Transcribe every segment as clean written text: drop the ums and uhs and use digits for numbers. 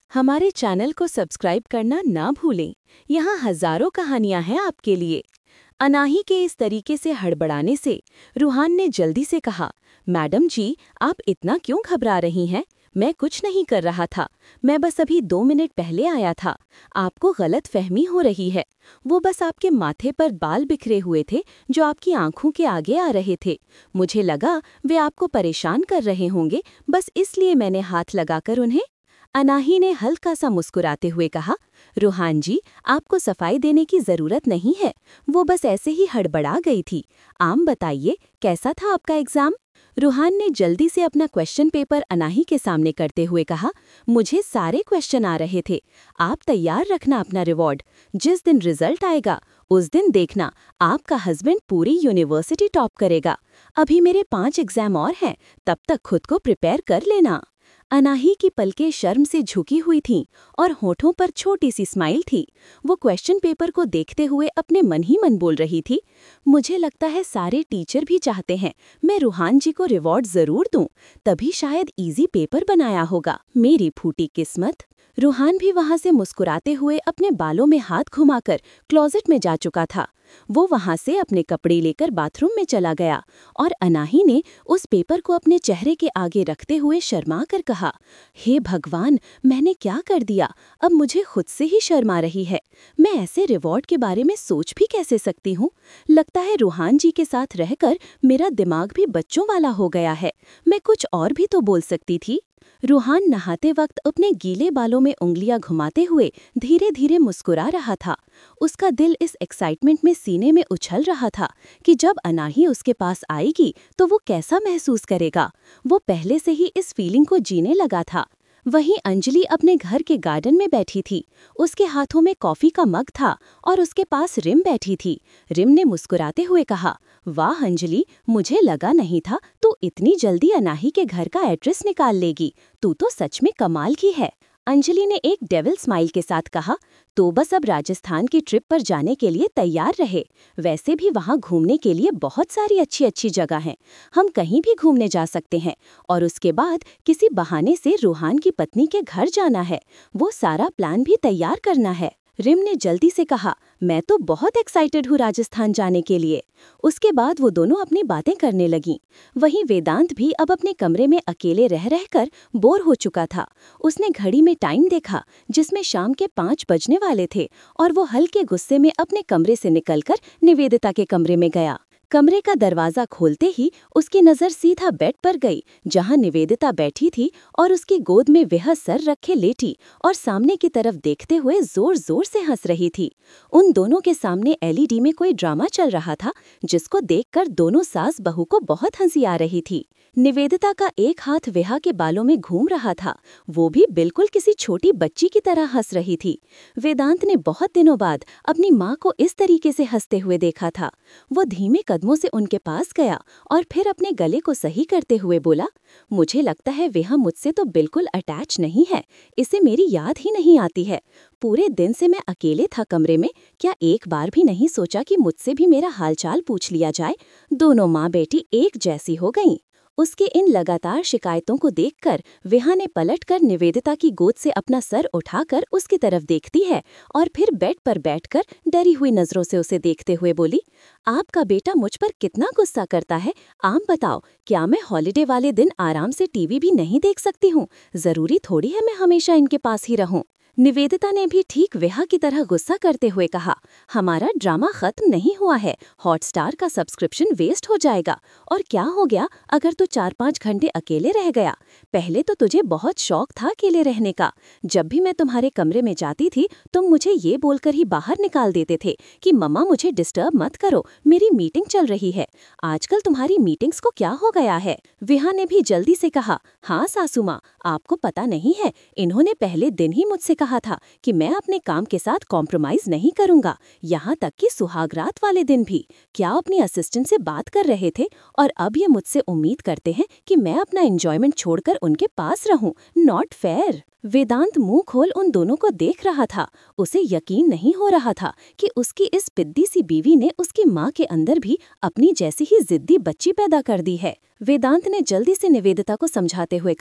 हमारे चैनल को सब्सक्राइब करना ना भूलें। यहाँ हजारों कहानियां हैं आपके लिए। अनाही के इस तरीके से हड़बड़ाने से रूहान ने जल्दी से कहा, मैडम जी, आप इतना क्यों घबरा रही हैं? मैं कुछ नहीं कर रहा था। मैं बस अभी 2 मिनट पहले आया था। आपको गलत फहमी हो रही है। वो बस आपके माथे पर बाल बिखरे हुए थे जो आपकी आंखों के आगे आ रहे थे। मुझे लगा वे आपको परेशान कर रहे होंगे, बस इसलिए मैंने हाथ लगाकर उन्हें। अनाही ने हल्का सा मुस्कुराते हुए कहा, रूहान जी, आपको सफाई देने की जरूरत नहीं है। वो बस ऐसे ही हड़बड़ा गई थी। आम बताइए, कैसा था आपका एग्जाम? रूहान ने जल्दी से अपना क्वेश्चन पेपर अनाही के सामने करते हुए कहा, मुझे सारे क्वेश्चन आ रहे थे। आप तैयार रखना अपना रिवॉर्ड। जिस दिन रिजल्ट आएगा उस दिन देखना, आपका हस्बैंड पूरी यूनिवर्सिटी टॉप करेगा। अभी मेरे 5 एग्जाम और हैं, तब तक खुद को प्रिपेयर कर लेना। अनाही की पलकें शर्म से झुकी हुई थीं और होठों पर छोटी सी स्माइल थी। वो क्वेश्चन पेपर को देखते हुए अपने मन ही मन बोल रही थी, मुझे लगता है सारे टीचर भी चाहते हैं मैं रूहान जी को रिवॉर्ड जरूर दूं, तभी शायद इजी पेपर बनाया होगा। मेरी फूटी किस्मत। रूहान भी वहां से मुस्कुराते हुए अपने बालों में हाथ घुमाकर क्लोजेट में जा चुका था। वो वहां से अपने कपड़े लेकर बाथरूम में चला गया और अनाही ने उस पेपर को अपने चेहरे के आगे रखते हुए शर्मा कर कहा, हे भगवान, मैंने क्या कर दिया? अब मुझे खुद से ही शर्म आ रही है। मैं ऐसे रिवॉर्ड के बारे में सोच भी कैसे सकती हूँ? लगता है रूहान जी के साथ रहकर मेरा दिमाग भी बच्चों वाला हो गया है। मैं कुछ और भी तो बोल सकती थी। रूहान नहाते वक्त अपने गीले बालों में उंगलियां घुमाते हुए धीरे धीरे मुस्कुरा रहा था। उसका दिल इस एक्साइटमेंट में सीने में उछल रहा था कि जब अनाही उसके पास आएगी तो वो कैसा महसूस करेगा। वो पहले से ही इस फीलिंग को जीने लगा था। वहीं अंजलि अपने घर के गार्डन में बैठी थी। उसके हाथों में कॉफी का मग था और उसके पास रिम बैठी थी। रिम ने मुस्कुराते हुए कहा, वाह अंजलि, मुझे लगा नहीं था तू इतनी जल्दी अनाही के घर का एड्रेस निकाल लेगी। तू तो सच में कमाल की है। अंजलि ने एक डेविल स्माइल के साथ कहा, तो बस अब राजस्थान की ट्रिप पर जाने के लिए तैयार रहे। वैसे भी वहाँ घूमने के लिए बहुत सारी अच्छी अच्छी जगह हैं। हम कहीं भी घूमने जा सकते हैं और उसके बाद किसी बहाने से रूहान की पत्नी के घर जाना है। वो सारा प्लान भी तैयार करना है। रिम ने जल्दी से कहा, मैं तो बहुत एक्साइटेड हूँ राजस्थान जाने के लिए। उसके बाद वो दोनों अपनी बातें करने लगीं। वहीं वेदांत भी अब अपने कमरे में अकेले रह रहकर बोर हो चुका था। उसने घड़ी में टाइम देखा जिसमें शाम के 5 बजने वाले थे और वो हल्के गुस्से में अपने कमरे से निकलकर निवेदिता के कमरे में गया। कमरे का दरवाजा खोलते ही उसकी नजर सीधा बेड पर गई जहां निवेदिता बैठी थी और उसकी गोद में वह सर रखे लेटी और सामने की तरफ देखते हुए जोर जोर से हंस रही थी। उन दोनों के सामने एलईडी में कोई ड्रामा चल रहा था जिसको देखकर दोनों सास बहू को बहुत हंसी आ रही थी। निवेदिता का एक हाथ विहा के बालों में घूम रहा था। वो भी बिल्कुल किसी छोटी बच्ची की तरह हंस रही थी। वेदांत ने बहुत दिनों बाद अपनी माँ को इस तरीके से हंसते हुए देखा था। वो धीमे कदमों से उनके पास गया और फिर अपने गले को सही करते हुए बोला, मुझे लगता है वह मुझसे तो बिल्कुल अटैच नहीं है। इसे मेरी याद ही नहीं आती है। पूरे दिन से मैं अकेले था कमरे में। क्या एक बार भी नहीं सोचा कि मुझसे भी मेरा हालचाल पूछ लिया जाए? दोनों माँ बेटी एक जैसी हो गईं। उसके इन लगातार शिकायतों को देखकर विहा ने पलटकर निवेदिता की गोद से अपना सर उठाकर उसकी तरफ देखती है और फिर बेड पर बैठकर डरी हुई नजरों से उसे देखते हुए बोली, आपका बेटा मुझ पर कितना गुस्सा करता है। आप बताओ, क्या मैं हॉलिडे वाले दिन आराम से टीवी भी नहीं देख सकती हूँ? जरूरी थोड़ी है मैं हमेशा इनके पास ही रहूं। निवेदिता ने भी ठीक विहा की तरह गुस्सा करते हुए कहा, हमारा ड्रामा खत्म नहीं हुआ है। हॉटस्टार का सब्सक्रिप्शन वेस्ट हो जाएगा। और क्या हो गया अगर तू 4-5 घंटे अकेले रह गया? पहले तो तुझे बहुत शौक था अकेले रहने का। जब भी मैं तुम्हारे कमरे में जाती थी तुम मुझे ये बोलकर ही बाहर निकाल देते थे कि मम्मा मुझे डिस्टर्ब मत करो, मेरी मीटिंग चल रही है। आजकल तुम्हारी मीटिंग्स को क्या हो गया है? विहा ने भी जल्दी से कहा, हाँ सासू माँ, आपको पता नहीं है, इन्होंने पहले दिन ही मुझसे कहा था कि मैं अपने काम के साथ कॉम्प्रोमाइज नहीं करूंगा, यहाँ तक कि सुहागरात वाले दिन भी। क्या अपनी असिस्टेंट से बात कर रहे थे और अब ये मुझसे उम्मीद करते हैं कि मैं अपना एंजॉयमेंट छोड़कर उनके पास रहूं। Not fair. वेदांत मुंह खोल उन दोनों को देख रहा था। उसे यकीन नहीं हो रहा था कि उसकी इस पिद्दी सी बीवी ने उसकी माँ के अंदर भी अपनी जैसी ही जिद्दी बच्ची पैदा कर दी है। वेदांत ने जल्दी से निवेदिता को समझाते हुए कहा,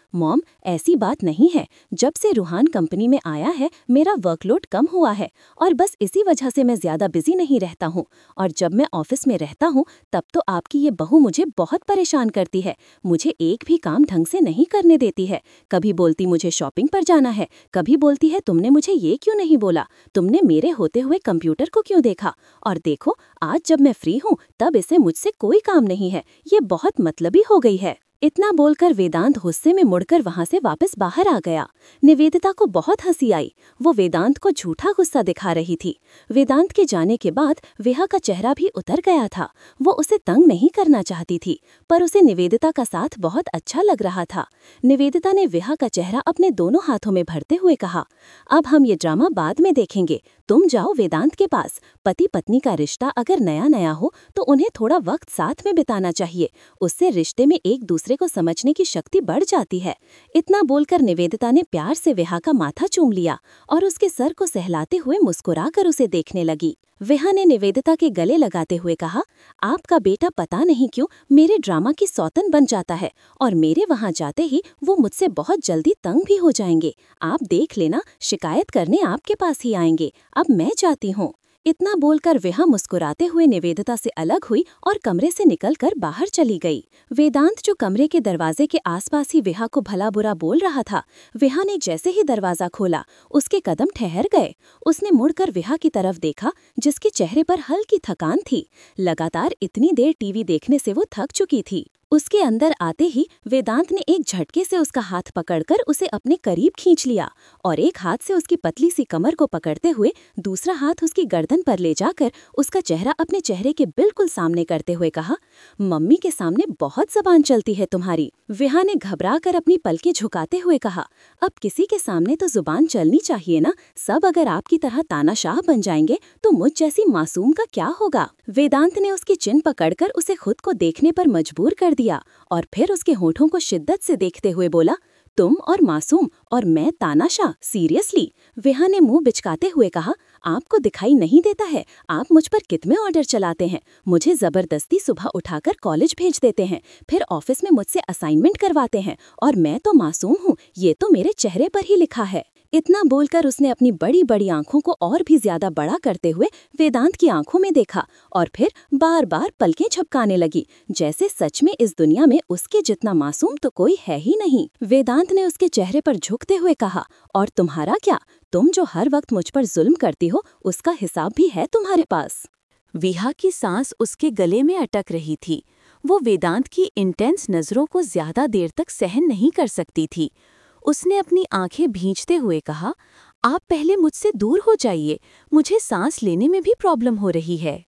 मॉम, ऐसी बात नहीं है। जब से रूहान कंपनी में आया है मेरा वर्कलोड कम हुआ है और बस इसी वजह से मैं ज़्यादा बिजी नहीं रहता हूँ। और जब मैं ऑफिस में रहता हूँ तब तो आपकी ये बहू मुझे बहुत परेशान करती है। मुझे एक भी काम ढंग से नहीं करने देती है। कभी बोलती मुझे शॉपिंग पर जाना है, कभी बोलती है तुमने मुझे ये क्यों नहीं बोला, तुमने मेरे होते हुए कंप्यूटर को क्यों देखा। और देखो, आज जब मैं फ्री हूँ तब इसे मुझसे कोई काम नहीं है। ये बहुत मतलबी हो गई है। इतना बोलकर वेदांत गुस्से में मुड़कर वहां से वापस बाहर आ गया। निवेदिता को बहुत हंसी आई। वो वेदांत को झूठा गुस्सा दिखा रही थी। वेदांत के जाने के बाद विहा का चेहरा भी उतर गया था। वो उसे तंग नहीं करना चाहती थी, पर उसे निवेदिता का साथ बहुत अच्छा लग रहा था। निवेदिता ने विहा का चेहरा अपने दोनों हाथों में भरते हुए कहा, अब हम ये ड्रामा बाद में देखेंगे। तुम जाओ वेदांत के पास। पति पत्नी का रिश्ता अगर नया नया हो तो उन्हें थोड़ा वक्त साथ में बिताना चाहिए। उससे रिश्ते में एक दूसरे को समझने की शक्ति बढ़ जाती है। इतना बोलकर निवेदिता ने प्यार से विहा का माथा चूम लिया और उसके सर को सहलाते हुए मुस्कुराकर उसे देखने लगी। विहा ने निवेदिता के गले लगाते हुए कहा, आपका बेटा पता नहीं क्यों मेरे ड्रामा की सौतन बन जाता है और मेरे वहां जाते ही वो मुझसे बहुत जल्दी तंग भी हो जाएंगे। आप देख लेना, शिकायत करने आपके पास ही आएंगे। अब मैं जाती हूँ। इतना बोलकर विहा मुस्कुराते हुए निवेदिता से अलग हुई और कमरे से निकलकर बाहर चली गई। वेदांत जो कमरे के दरवाजे के आसपास ही विहा को भला बुरा बोल रहा था, विहा ने जैसे ही दरवाजा खोला उसके कदम ठहर गए। उसने मुड़कर विहा की तरफ देखा जिसके चेहरे पर हल्की थकान थी। लगातार इतनी देर टीवी देखने से वो थक चुकी थी। उसके अंदर आते ही वेदांत ने एक झटके से उसका हाथ पकड़कर उसे अपने करीब खींच लिया और एक हाथ से उसकी पतली सी कमर को पकड़ते हुए दूसरा हाथ उसकी गर्दन पर ले जाकर उसका चेहरा अपने चेहरे के बिल्कुल सामने करते हुए कहा, मम्मी के सामने बहुत जबान चलती है तुम्हारी। विहा ने घबराकर अपनी पलकें झुकाते हुए कहा, अब किसी के सामने तो जुबान चलनी चाहिए ना। सब अगर आपकी तरह तानाशाह बन जाएंगे तो मुझ जैसी मासूम का क्या होगा। वेदांत ने उसकी चिन पकड़कर उसे खुद को देखने पर मजबूर कर दिया और फिर उसके होठों को शिद्दत से देखते हुए बोला, तुम और मासूम और मैं तानाशाह, सीरियसली। विहा ने मुंह बिचकाते हुए कहा, आपको दिखाई नहीं देता है आप मुझ पर कितने ऑर्डर चलाते हैं। मुझे जबरदस्ती सुबह उठाकर कॉलेज भेज देते हैं, फिर ऑफिस में मुझसे असाइनमेंट करवाते हैं और मैं तो मासूम हूँ, ये तो मेरे चेहरे पर ही लिखा है। इतना बोलकर उसने अपनी बड़ी बड़ी आंखों को और भी ज्यादा बड़ा करते हुए वेदांत की आंखों में देखा और फिर बार बार पलकें झपकाने लगी, जैसे सच में इस दुनिया में उसके जितना मासूम तो कोई है ही नहीं। वेदांत ने उसके चेहरे पर झुकते हुए कहा, और तुम्हारा क्या, तुम जो हर वक्त मुझ पर जुल्म करती हो उसका हिसाब भी है तुम्हारे पास। विहा की सांस उसके गले में अटक रही थी। वो वेदांत की इंटेंस नजरों को ज्यादा देर तक सहन नहीं कर सकती थी। उसने अपनी आंखें भींचते हुए कहा, आप पहले मुझसे दूर हो जाइए, मुझे सांस लेने में भी प्रॉब्लम हो रही है।